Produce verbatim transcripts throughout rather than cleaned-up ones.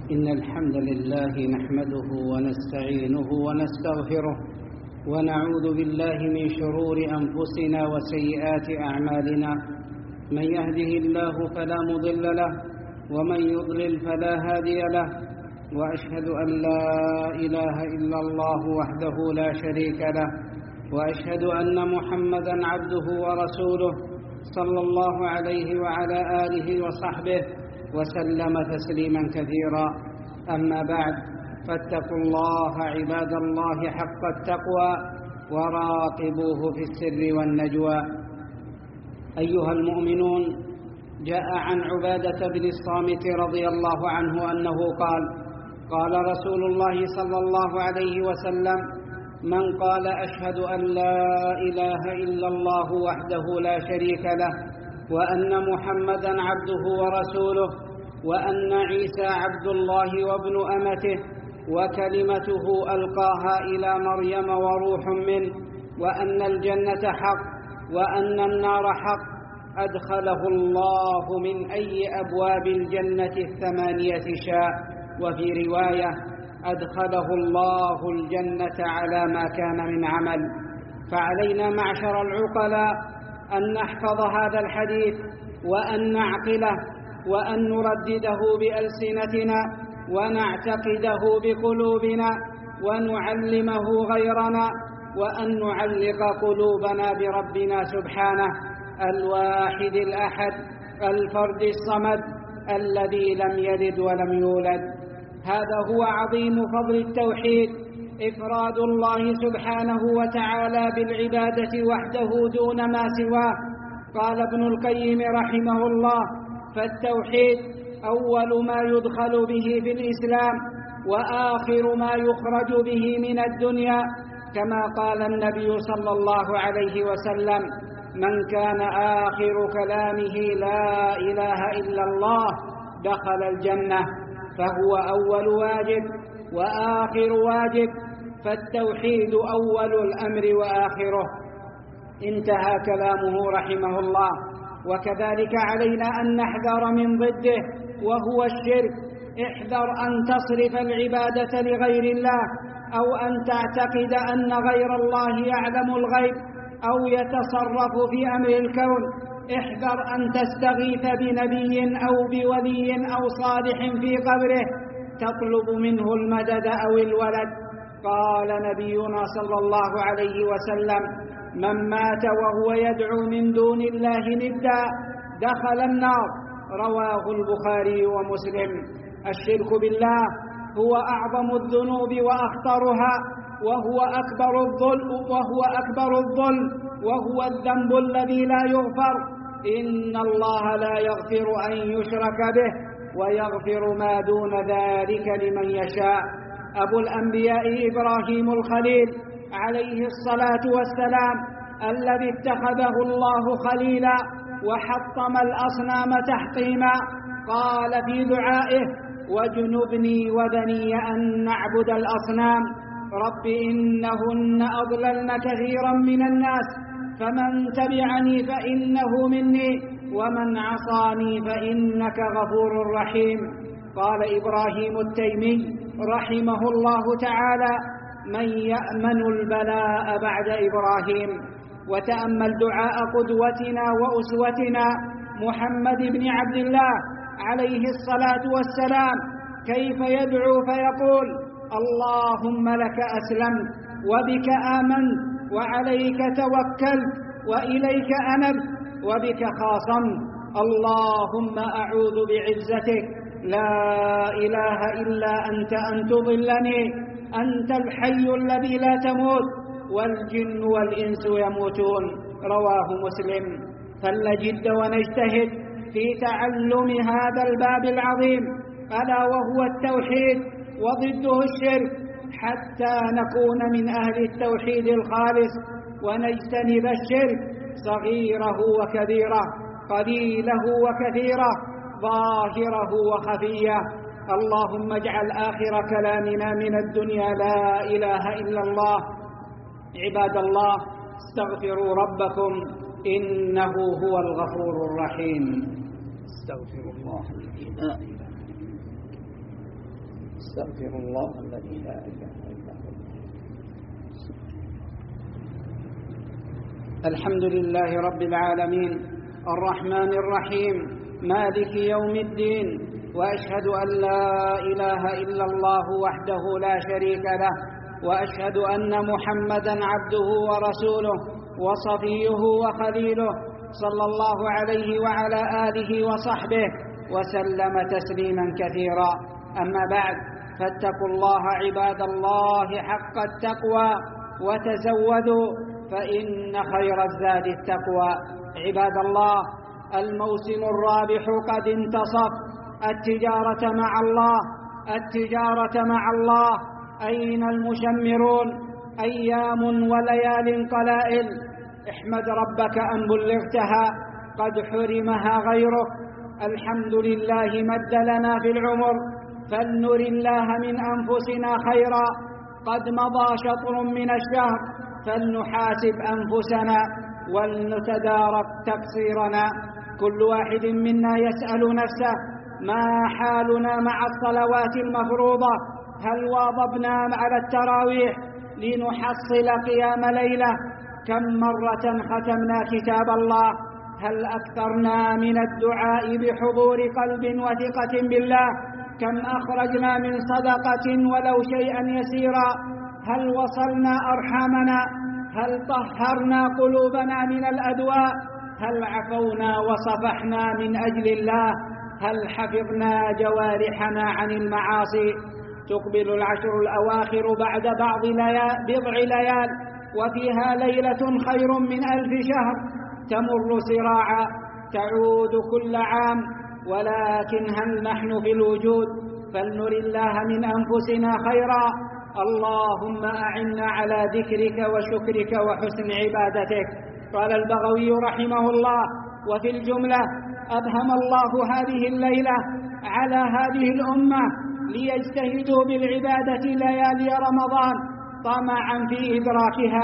إن الحمد لله نحمده ونستعينه ونستغفره ونعوذ بالله من شرور أنفسنا وسيئات أعمالنا. من يهده الله فلا مضل له ومن يضلل فلا هادي له، وأشهد أن لا إله إلا الله وحده لا شريك له، وأشهد أن محمدًا عبده ورسوله صلى الله عليه وعلى آله وصحبه وسلم تسليما كثيرا. أما بعد، فاتقوا الله عباد الله حق التقوى وراقبوه في السر والنجوى. أيها المؤمنون، جاء عن عبادة بن الصامت رضي الله عنه أنه قال: قال رسول الله صلى الله عليه وسلم: من قال أشهد أن لا إله إلا الله وحده لا شريك له، وأن محمدًا عبده ورسوله، وأن عيسى عبد الله وابن أمته وكلمته ألقاها إلى مريم وروح منه، وأن الجنة حق وأن النار حق، أدخله الله من أي أبواب الجنة الثمانية شاء. وفي رواية: أدخله الله الجنة على ما كان من عمل. فعلينا معشر العقلاء أن نحفظ هذا الحديث وأن نعقله وأن نردده بألسنتنا ونعتقده بقلوبنا ونعلمه غيرنا، وأن نعلق قلوبنا بربنا سبحانه الواحد الأحد الفرد الصمد الذي لم يلد ولم يولد. هذا هو عظيم فضل التوحيد، إفراد الله سبحانه وتعالى بالعبادة وحده دون ما سواه. قال ابن القيم رحمه الله: فالتوحيد أول ما يدخل به في الإسلام وآخر ما يخرج به من الدنيا، كما قال النبي صلى الله عليه وسلم: من كان آخر كلامه لا إله إلا الله دخل الجنة. فهو أول واجب وآخر واجب، فالتوحيد أول الأمر وآخره. انتهى كلامه رحمه الله. وكذلك علينا أن نحذر من ضده وهو الشرك. احذر أن تصرف العبادة لغير الله، أو أن تعتقد أن غير الله يعلم الغيب أو يتصرف في أمر الكون. احذر أن تستغيث بنبي أو بولي أو صالح في قبره تطلب منه المدد أو الولد. قال نبينا صلى الله عليه وسلم: من مات وهو يدعو من دون الله ندا دخل النار. رواه البخاري ومسلم. الشرك بالله هو أعظم الذنوب وأخطرها، وهو أكبر الظلم وهو أكبر الظلم وهو الذنب الذي لا يغفر. إن الله لا يغفر أن يشرك به ويغفر ما دون ذلك لمن يشاء. أبو الأنبياء إبراهيم الخليل عليه الصلاة والسلام، الذي اتخذه الله خليلا وحطم الأصنام تحطيما، قال في دعائه: واجنبني وبني أن نعبد الأصنام. رب إنهن أضللن كثيرا من الناس، فمن تبعني فإنه مني ومن عصاني فإنك غفور رحيم. قال إبراهيم التيمي رحمه الله تعالى: من يأمن البلاء بعد إبراهيم. وتأمل دعاء قدوتنا وأسوتنا محمد بن عبد الله عليه الصلاة والسلام، كيف يدعو فيقول: اللهم لك أسلمت وبك آمنت وعليك توكلت وإليك أنبت وبك خاصمت. اللهم أعوذ بعزتك لا إله إلا أنت أن تضلني. أنت الحي الذي لا تموت والجن والإنس يموتون. رواه مسلم. فلنجد ونجتهد في تعلم هذا الباب العظيم، ألا وهو التوحيد وضده الشرك، حتى نكون من أهل التوحيد الخالص ونجتنب الشرك صغيره وكبيره، قليله وكثيره، ظاهره وخفيه. اللهم اجعل آخر كلامنا من الدنيا لا إله إلا الله. عباد الله، استغفروا ربكم إنه هو الغفور الرحيم. استغفر الله. استغفر الله الذي لا إله إلا هو. الحمد لله رب العالمين الرحمن الرحيم مالك يوم الدين، وأشهد أن لا إله إلا الله وحده لا شريك له، وأشهد أن محمدًا عبده ورسوله وصفيه وخليله، صلى الله عليه وعلى آله وصحبه وسلم تسليمًا كثيرًا. أما بعد، فاتقوا الله عباد الله حق التقوى وتزودوا فإن خير الزاد التقوى. عباد الله، الموسم الرابح قد انتصف، التجارة مع الله التجارة مع الله. أين المشمرون؟ أيام وليال قلائل، احمد ربك أن بلغتها، قد حرمها غيرك. الحمد لله مد لنا في العمر، فلنر الله من أنفسنا خيرا. قد مضى شطر من الشهر، فلنحاسب أنفسنا ولنتدارك تقصيرنا. كل واحد منا يسأل نفسه: ما حالنا مع الصلوات المفروضة؟ هل واظبنا على التراويح لنحصل قيام ليلة؟ كم مرة ختمنا كتاب الله؟ هل أكثرنا من الدعاء بحضور قلب وثقة بالله؟ كم أخرجنا من صدقة ولو شيئا يسيرا؟ هل وصلنا أرحامنا؟ هل طهرنا قلوبنا من الأدواء؟ هل عفونا وصفحنا من أجل الله؟ هل حفظنا جوارحنا عن المعاصي؟ تقبل العشر الأواخر بعد بعض ليال بضع ليال، وفيها ليلة خير من ألف شهر، تمر سراعا تعود كل عام. ولكن هل نحن في الوجود؟ فلنر الله من أنفسنا خيرا. اللهم أعنا على ذكرك وشكرك وحسن عبادتك. قال البغوي رحمه الله: وفي الجملة أبهم الله هذه الليلة على هذه الأمة ليجتهدوا بالعبادة ليالي رمضان طمعا في إدراكها،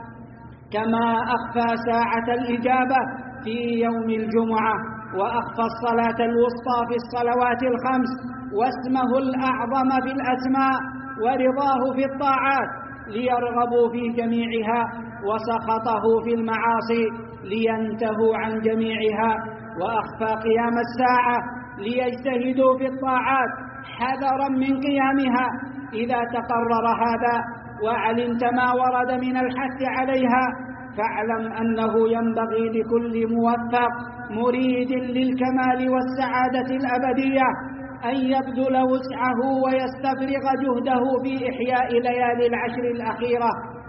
كما أخفى ساعة الإجابة في يوم الجمعة، وأخفى الصلاة الوسطى في الصلوات الخمس، واسمه الأعظم في الأسماء، ورضاه في الطاعات ليرغبوا في جميعها، وسخطه في المعاصي لينتهوا عن جميعها. وأخفى قيام الساعة ليجتهدوا في الطاعات حذرا من قيامها. إذا تقرر هذا وعلمت ما ورد من الحث عليها، فاعلم أنه ينبغي لكل موفق مريد للكمال والسعادة الأبدية أن يبذل وسعه ويستفرغ جهده في إحياء ليالي العشر الأخيرة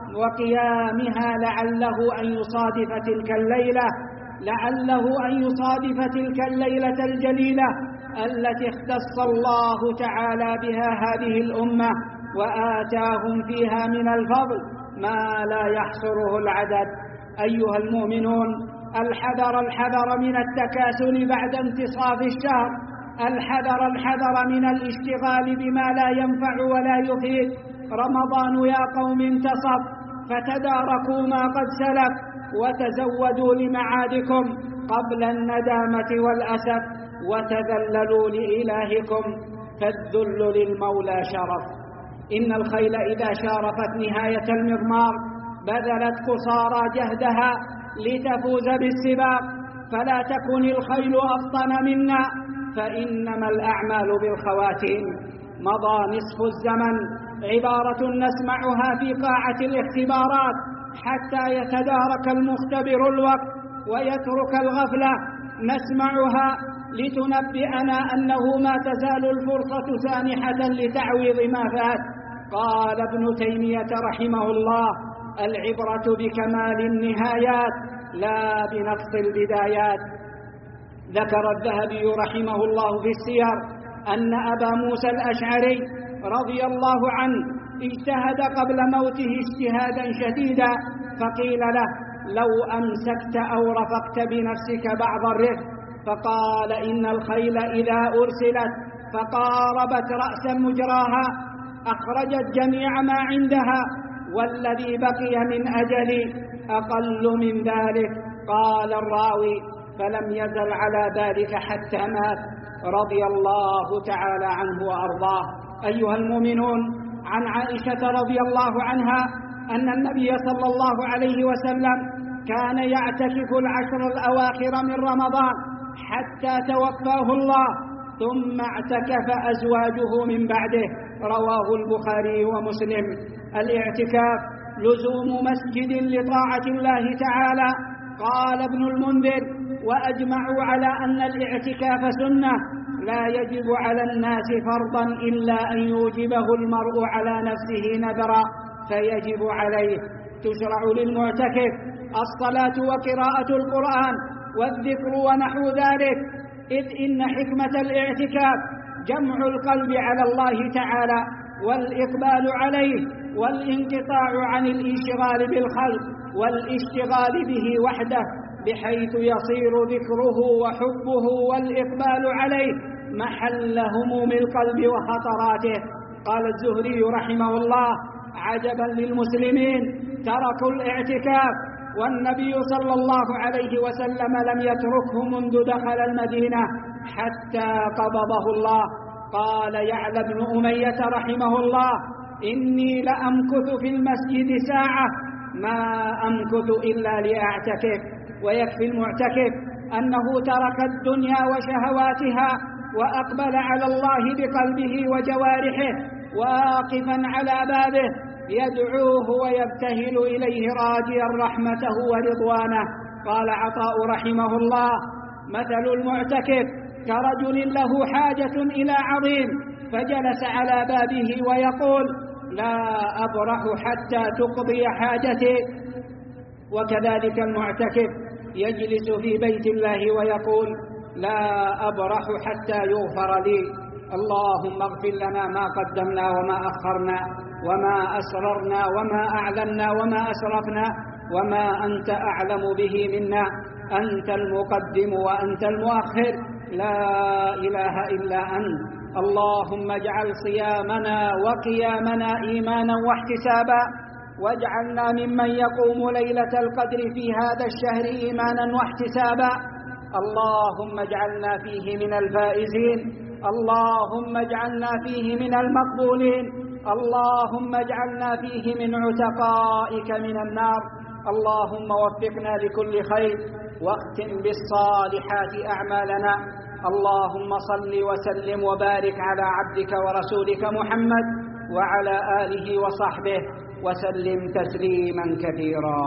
وقيامها، لعله أن يصادف تلك الليلة لعله أن يصادف تلك الليلة الجليلة التي اختص الله تعالى بها هذه الأمة، وآتاهم فيها من الفضل ما لا يحصره العدد. أيها المؤمنون، الحذر الحذر من التكاسل بعد انتصاف الشهر، الحذر الحذر من الاشتغال بما لا ينفع ولا يفيد. رمضان يا قوم انتصف، فتداركوا ما قد سلف، وتزودوا لمعادكم قبل الندامة والأسف، وتذللوا لإلهكم، فالذل للمولى شرف. إن الخيل إذا شارفت نهاية المضمار بذلت قصارى جهدها لتفوز بالسباق، فلا تكن الخيل أفطن منا، فإنما الأعمال بالخواتيم. مضى نصف الزمن، عبارة نسمعها في قاعة الاختبارات حتى يتدارك المختبر الوقت ويترك الغفلة، نسمعها لتنبئنا أنه ما تزال الفرصة سانحة لتعويض ما فات. قال ابن تيمية رحمه الله: العبرة بكمال النهايات لا بنقص البدايات. ذكر الذهبي رحمه الله في السير أن أبا موسى الأشعري رضي الله عنه اجتهد قبل موته اجتهادا شديدا، فقيل له: لو أمسكت أو رفقت بنفسك بعض الرفق. فقال: إن الخيل إذا أرسلت فقاربت رأسا مجراها أخرجت جميع ما عندها، والذي بقي من أجلي أقل من ذلك. قال الراوي: فلم يزل على ذلك حتى مات رضي الله تعالى عنه وأرضاه. أيها المؤمنون، عن عائشة رضي الله عنها أن النبي صلى الله عليه وسلم كان يعتكف العشر الأواخر من رمضان حتى توفاه الله، ثم اعتكف أزواجه من بعده. رواه البخاري ومسلم. الاعتكاف لزوم مسجد لطاعة الله تعالى. قال ابن المنذر: وأجمعوا على أن الاعتكاف سنة لا يجب على الناس فرضا إلا أن يوجبه المرء على نفسه نذرا فيجب عليه. تشرع للمعتكف الصلاة وقراءة القرآن والذكر ونحو ذلك، إذ إن حكمة الاعتكاف جمع القلب على الله تعالى والإقبال عليه والانقطاع عن الانشغال بالخلق والاشتغال به وحده، بحيث يصير ذكره وحبه والإقبال عليه محل هموم القلب وخطراته. قال الزهري رحمه الله: عجبا للمسلمين تركوا الاعتكاف والنبي صلى الله عليه وسلم لم يتركه منذ دخل المدينة حتى قبضه الله. قال يعلى بن أمية رحمه الله: إني لأمكث في المسجد ساعة ما أمكث إلا لأعتكف. ويكفي المعتكف أنه ترك الدنيا وشهواتها وأقبل على الله بقلبه وجوارحه واقفا على بابه يدعوه ويبتهل إليه راجيا رحمته ورضوانه. قال عطاء رحمه الله: مثل المعتكف كرجل له حاجة إلى عظيم فجلس على بابه ويقول: لا أبرح حتى تقضي حاجتي. وكذلك المعتكف يجلس في بيت الله ويقول: لا أبرح حتى يغفر لي. اللهم اغفر لنا ما قدمنا وما أخرنا وما أسررنا وما أعلنا وما أسرفنا وما أنت أعلم به منا، أنت المقدم وأنت المؤخر، لا إله إلا أنت. اللهم اجعل صيامنا وقيامنا إيمانا واحتسابا، واجعلنا ممن يقوم ليلة القدر في هذا الشهر إيمانا واحتسابا. اللهم اجعلنا فيه من الفائزين، اللهم اجعلنا فيه من المقبولين، اللهم اجعلنا فيه من عتقائك من النار. اللهم وفقنا لكل خير واختم بالصالحات أعمالنا. اللهم صل وسلم وبارك على عبدك ورسولك محمد وعلى آله وصحبه وسلم تسليما كثيرا.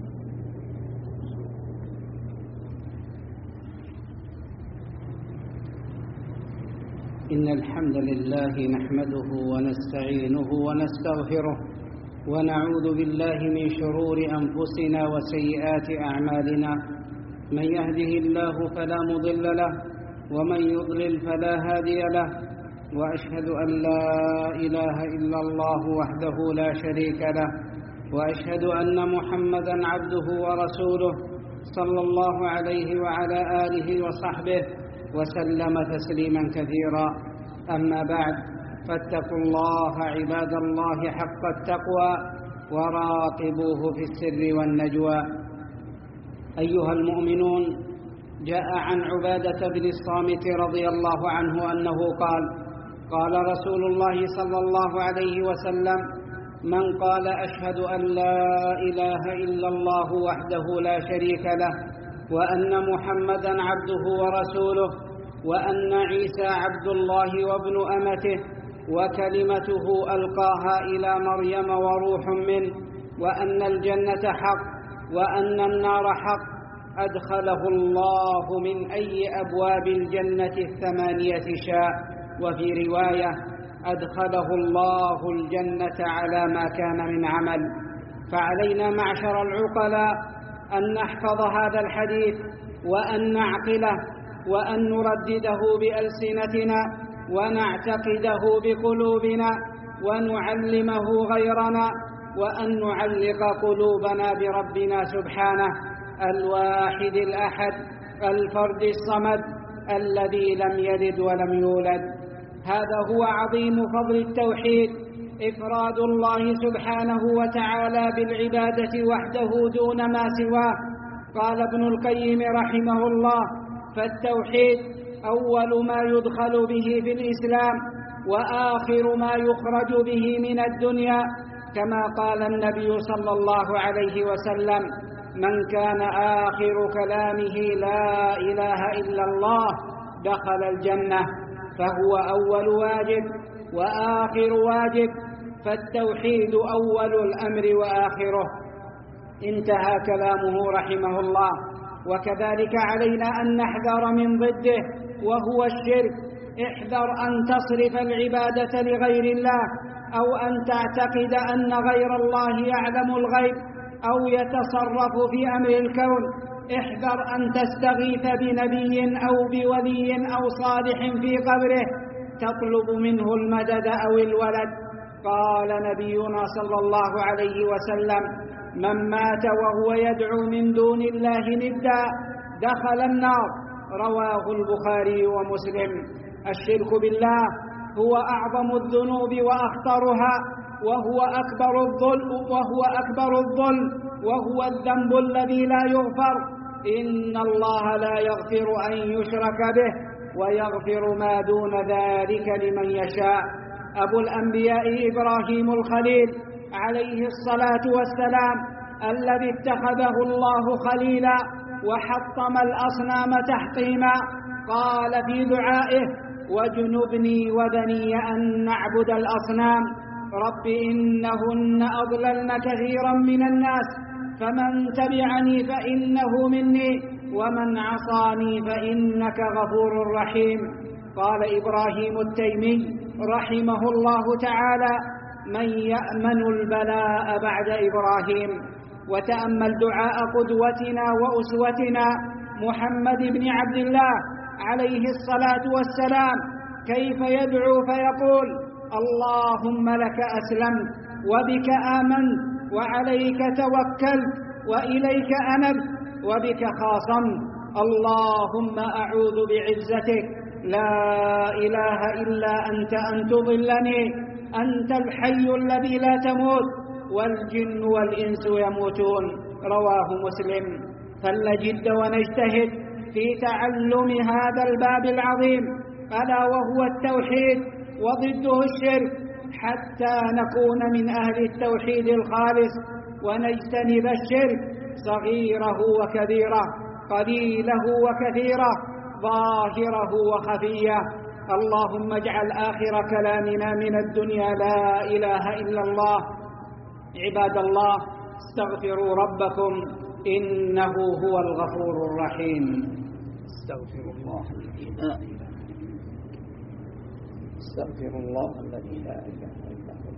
إن الحمد لله نحمده ونستعينه ونستغفره ونعوذ بالله من شرور أنفسنا وسيئات أعمالنا. من يهده الله فلا مضل له ومن يضلل فلا هادي له، وأشهد أن لا إله إلا الله وحده لا شريك له، وأشهد أن محمدًا عبده ورسوله صلى الله عليه وعلى آله وصحبه وسلم تسليما كثيرا. أما بعد، فاتقوا الله عباد الله حق التقوى وراقبوه في السر والنجوى. أيها المؤمنون، جاء عن عبادة بن الصامت رضي الله عنه أنه قال: قال رسول الله صلى الله عليه وسلم: من قال أشهد أن لا إله إلا الله وحده لا شريك له وأن محمدًا عبده ورسوله وأن عيسى عبد الله وابن أمته وكلمته ألقاها إلى مريم وروح منه، وأن الجنة حق وأن النار حق، أدخله الله من أي أبواب الجنة الثمانية شاء. وفي رواية: أدخله الله الجنة على ما كان من عمل. فعلينا معشر العقلاء أن نحفظ هذا الحديث وأن نعقله وأن نردده بألسنتنا ونعتقده بقلوبنا ونعلمه غيرنا، وأن نعلق قلوبنا بربنا سبحانه الواحد الأحد الفرد الصمد الذي لم يلد ولم يولد. هذا هو عظيم فضل التوحيد، إفراد الله سبحانه وتعالى بالعبادة وحده دون ما سواه. قال ابن القيم رحمه الله: فالتوحيد أول ما يدخل به في الإسلام، وآخر ما يخرج به من الدنيا، كما قال النبي صلى الله عليه وسلم: من كان آخر كلامه لا إله إلا الله دخل الجنة. فهو أول واجب وآخر واجب، فالتوحيد أول الأمر وآخره. انتهى كلامه رحمه الله. وكذلك علينا أن نحذر من ضده وهو الشرك. احذر أن تصرف العبادة لغير الله، أو أن تعتقد أن غير الله يعلم الغيب أو يتصرف في أمر الكون. احذر أن تستغيث بنبي أو بولي أو صالح في قبره تطلب منه المدد أو الولد. قال نبينا صلى الله عليه وسلم: من مات وهو يدعو من دون الله ندا دخل النار. رواه البخاري ومسلم. الشرك بالله هو أعظم الذنوب وأخطرها، وهو أكبر الظلم وهو أكبر الظلم وهو الذنب الذي لا يغفر. إن الله لا يغفر أن يشرك به ويغفر ما دون ذلك لمن يشاء. أبو الأنبياء إبراهيم الخليل عليه الصلاة والسلام، الذي اتخذه الله خليلا وحطم الأصنام تحطيما، قال في دعائه: واجنبني وبني أن نعبد الأصنام. رب إنهن أضللن كثيرا من الناس، فمن تبعني فإنه مني ومن عصاني فإنك غفور رحيم. قال إبراهيم التيمي رحمه الله تعالى: من يأمن البلاء بعد إبراهيم. وتأمل دعاء قدوتنا وأسوتنا محمد بن عبد الله عليه الصلاة والسلام، كيف يدعو فيقول: اللهم لك أسلمت وبك آمنت وعليك توكلت وإليك أنبت وبك خاصمت. اللهم أعوذ بعزتك لا إله إلا أنت أن تضلني، أنت الحي الذي لا تموت والجن والإنس يموتون. رواه مسلم. فلنجد ونجتهد في تعلم هذا الباب العظيم، ألا وهو التوحيد وضده الشرك، حتى نكون من أهل التوحيد الخالص ونجتنب الشرك صغيره وكبيره، قليله وكثيره، ظاهره وخفيه. اللهم اجعل آخر كلامنا من الدنيا لا إله إلا الله. عباد الله، استغفروا ربكم إنه هو الغفور الرحيم. استغفر الله الذي لا إله استغفر الله الذي لا إله إلا هو.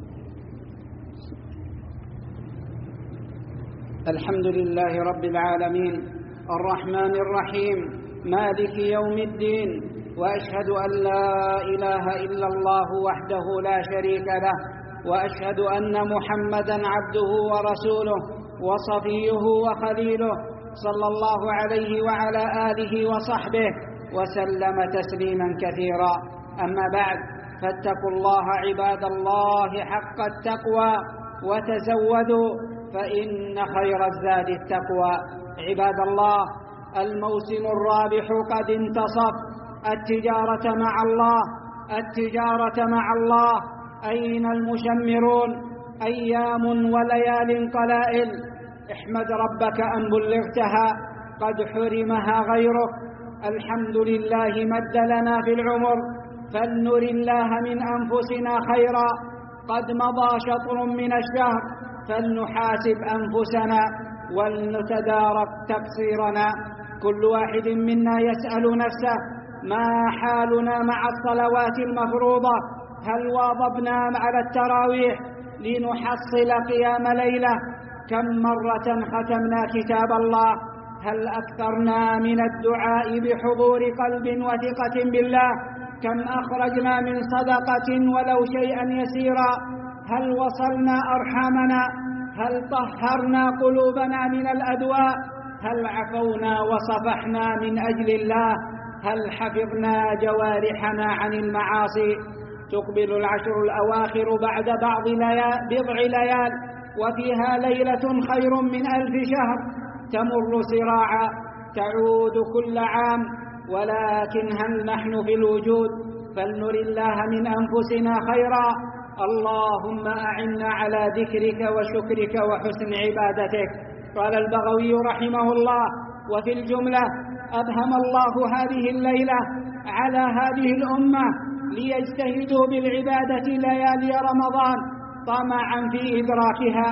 الحمد لله رب العالمين الرحمن الرحيم مالك يوم الدين، وأشهد أن لا إله إلا الله وحده لا شريك له، وأشهد أن محمدًا عبده ورسوله وصفيه وخليله، صلى الله عليه وعلى آله وصحبه وسلم تسليماً كثيراً. أما بعد، فاتقوا الله عباد الله حق التقوى وتزودوا، فإن خير الزاد التقوى. عباد الله، الموسم الرابح قد انتصف. التجارة مع الله التجارة مع الله أين المشمرون؟ أيام وليال قلائل. احمد ربك أن بلغتها، قد حرمها غيرك. الحمد لله مد لنا في العمر، فلنر الله من أنفسنا خيرا. قد مضى شطر من الشهر، فلنحاسب أنفسنا ولنتدارك تقصيرنا. كل واحد منا يسأل نفسه: ما حالنا مع الصلوات المفروضة؟ هل واظبنا على التراويح لنحصل قيام ليلة؟ كم مرة ختمنا كتاب الله؟ هل أكثرنا من الدعاء بحضور قلب وثقة بالله؟ كم أخرجنا من صدقة ولو شيئا يسيرا؟ هل وصلنا أرحامنا؟ هل طهرنا قلوبنا من الأدواء؟ هل عفونا وصفحنا من أجل الله؟ هل حفظنا جوارحنا عن المعاصي؟ تقبل العشر الأواخر بعد بعض ليال بضع ليال، وفيها ليلة خير من ألف شهر. تمر سراعا، تعود كل عام، ولكن هل نحن في الوجود فلنر الله من أنفسنا خيرا. اللهم أعنا على ذكرك وشكرك وحسن عبادتك. قال البغوي رحمه الله: وفي الجملة أبهم الله هذه الليلة على هذه الأمة ليجتهدوا بالعبادة ليالي رمضان طمعا في إدراكها،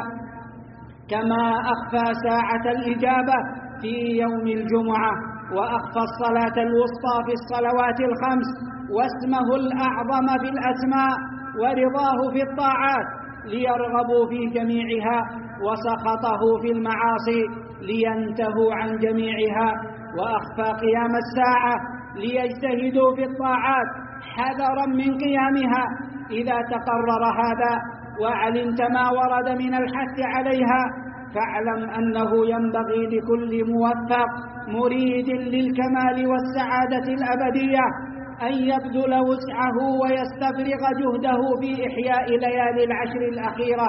كما أخفى ساعة الإجابة في يوم الجمعة، وأخفى الصلاة الوسطى في الصلوات الخمس، واسمه الأعظم في الأسماء، ورضاه في الطاعات ليرغبوا في جميعها، وسخطه في المعاصي لينتهوا عن جميعها. وأخفى قيام الساعة ليجتهدوا في الطاعات حذرا من قيامها. إذا تقرر هذا وعلمت ما ورد من الحث عليها، فاعلم أنه ينبغي لكل موفق مريد للكمال والسعادة الأبدية أن يبذل وسعه ويستفرغ جهده في إحياء ليالي العشر الأخيرة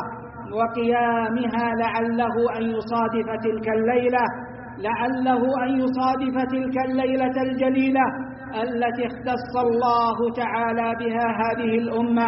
وقيامها، لعله أن يصادف تلك الليلة لعله أن يصادف تلك الليلة الجليلة التي اختص الله تعالى بها هذه الأمة،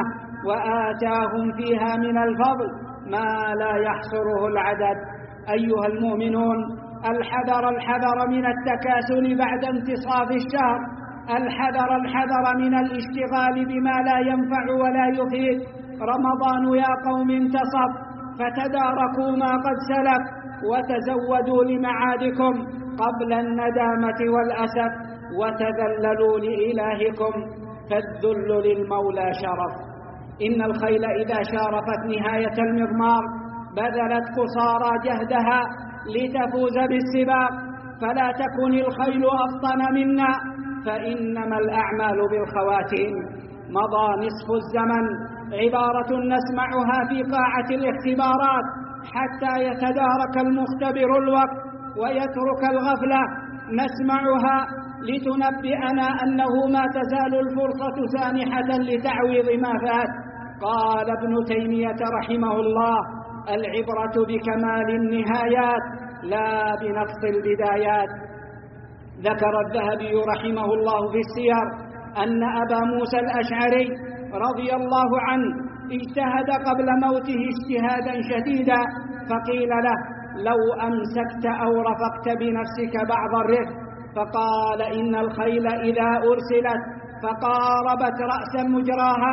وآتاهم فيها من الفضل ما لا يحصره العدد. أيها المؤمنون، الحذر الحذر من التكاسل بعد انتصاف الشهر، الحذر الحذر من الاشتغال بما لا ينفع ولا يفيد. رمضان يا قوم انتصف، فتداركوا ما قد سلف، وتزودوا لمعادكم قبل الندامة والأسف، وتذللوا لإلهكم، فالذل للمولى شرف. إن الخيل إذا شارفت نهاية المضمار بذلت قصارى جهدها لتفوز بالسباق، فلا تكن الخيل أفطن منا، فإنما الأعمال بالخواتيم. مضى نصف الزمن عبارة نسمعها في قاعة الاختبارات حتى يتدارك المختبر الوقت ويترك الغفلة، نسمعها لتنبئنا أنه ما تزال الفرصة سانحة لتعويض ما فات. قال ابن تيمية رحمه الله: العبرة بكمال النهايات لا بنقص البدايات. ذكر الذهبي رحمه الله في السير أن أبا موسى الأشعري رضي الله عنه اجتهد قبل موته اجتهادا شديدا، فقيل له: لو أمسكت أو رفقت بنفسك بعض الرفق، فقال: إن الخيل إذا أرسلت فقاربت رأسا مجراها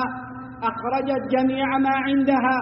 أخرجت جميع ما عندها،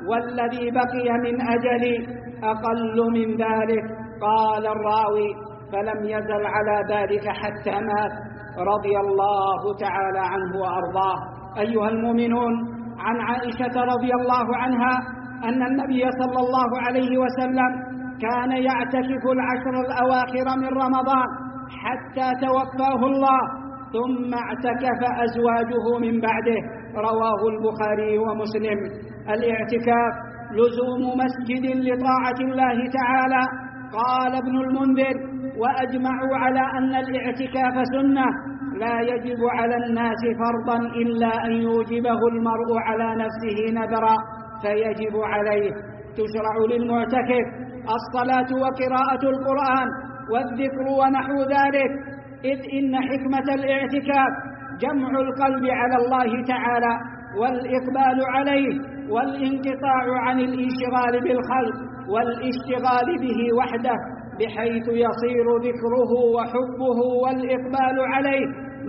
والذي بقي من أجلي أقل من ذلك. قال الراوي: فلم يزل على ذلك حتى مات رضي الله تعالى عنه وأرضاه. أيها المؤمنون، عن عائشة رضي الله عنها أن النبي صلى الله عليه وسلم كان يعتكف العشر الأواخر من رمضان حتى توفاه الله، ثم اعتكف أزواجه من بعده. رواه البخاري ومسلم. الاعتكاف لزوم مسجد لطاعة الله تعالى. قال ابن المنذر: وأجمعوا على أن الاعتكاف سنة لا يجب على الناس فرضا إلا أن يوجبه المرء على نفسه نذرا فيجب عليه. تشرع للمعتكف الصلاة وقراءة القرآن والذكر ونحو ذلك، إذ إن حكمة الاعتكاف جمع القلب على الله تعالى والإقبال عليه، والانقطاع عن الانشغال بالخلق والاشتغال به وحده، بحيث يصير ذكره وحبه والإقبال عليه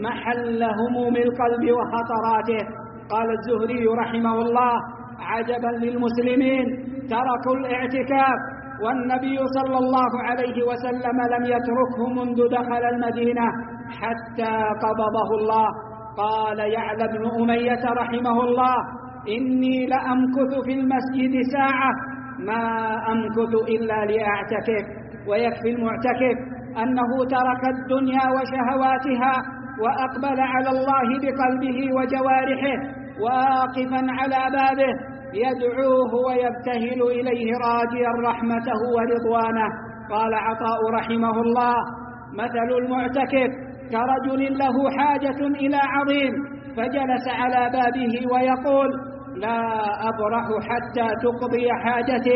محل هموم القلب وخطراته. قال الزهري رحمه الله: عجبا للمسلمين تركوا الاعتكاف، والنبي صلى الله عليه وسلم لم يتركه منذ دخل المدينة حتى قبضه الله. قال يعلى بن أمية رحمه الله: إني لأمكث في المسجد ساعة ما أمكث إلا لأعتكف. ويكفي المعتكف أنه ترك الدنيا وشهواتها وأقبل على الله بقلبه وجوارحه، واقفا على بابه يدعوه ويبتهل إليه راجيا رحمته ورضوانه. قال عطاء رحمه الله: مثل المعتكف كرجل له حاجة إلى عظيم فجلس على بابه ويقول: لا أبرح حتى تقضي حاجتي.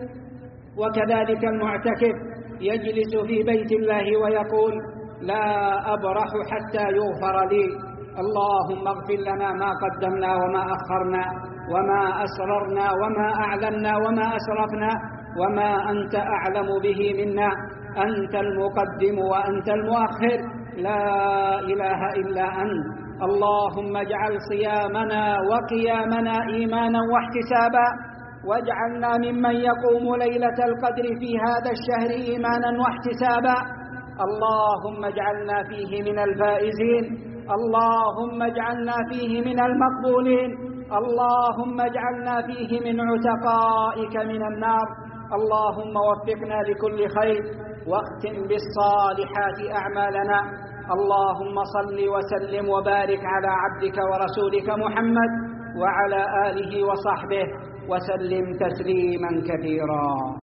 وكذلك المعتكف يجلس في بيت الله ويقول: لا أبرح حتى يغفر لي. اللهم اغفر لنا ما قدمنا وما أخرنا وما أسررنا وما أعلنا وما أسرفنا وما أنت أعلم به منا. أنت المقدم وأنت المؤخر، لا إله إلا أنت. اللهم اجعل صيامنا وقيامنا إيمانا واحتسابا، واجعلنا ممن يقوم ليلة القدر في هذا الشهر إيمانا واحتسابا. اللهم اجعلنا فيه من الفائزين، اللهم اجعلنا فيه من المقبولين، اللهم اجعلنا فيه من عتقائك من النار. اللهم وفقنا لكل خير، واختم بالصالحات أعمالنا. اللهم صل وسلم وبارك على عبدك ورسولك محمد وعلى آله وصحبه وسلم تسليما كثيرا.